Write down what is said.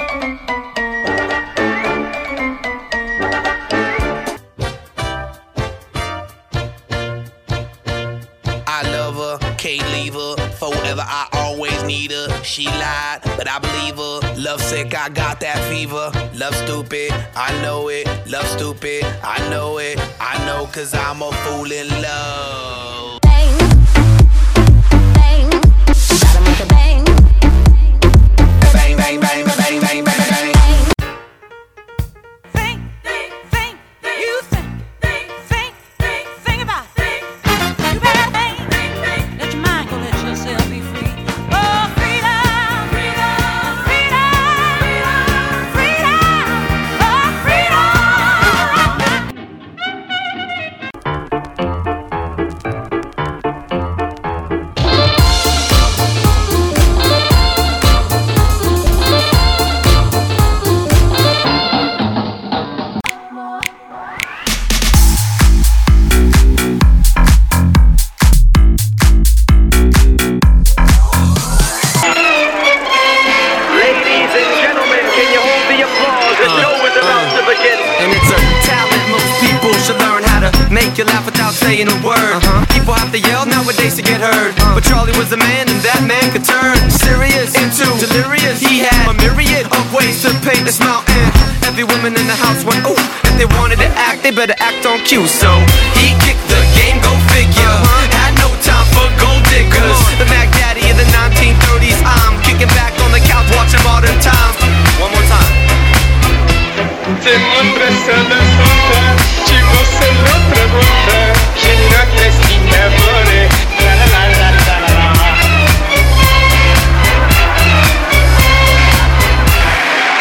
I love her, can't leave her. Forever, I always need her. She lied, but I believe her. Love sick, I got that fever. Love stupid, I know it. Love stupid, I know it. I know, cause I'm a fool in love. Bang, bang, gotta make a bang. Bang, bang, bang, bang, bang, bang, bang. Think about it. You better think. Let your mind go, let yourself be free. Oh, freedom, freedom, freedom, freedom, oh, freedom. Ladies and gentlemen, can you hold the applause? The show is about to begin. And it's a talent most people should learn how to make you laugh without saying a word. People have to yell nowadays to get heard, but Charlie was a man and that man could turn serious into delirious. He had a myriad of ways to paint a smile, and every woman in the house went ooh. If they wanted to act, they better act on cue. So he kicked the game, go figure. Had no time for gold diggers. The mag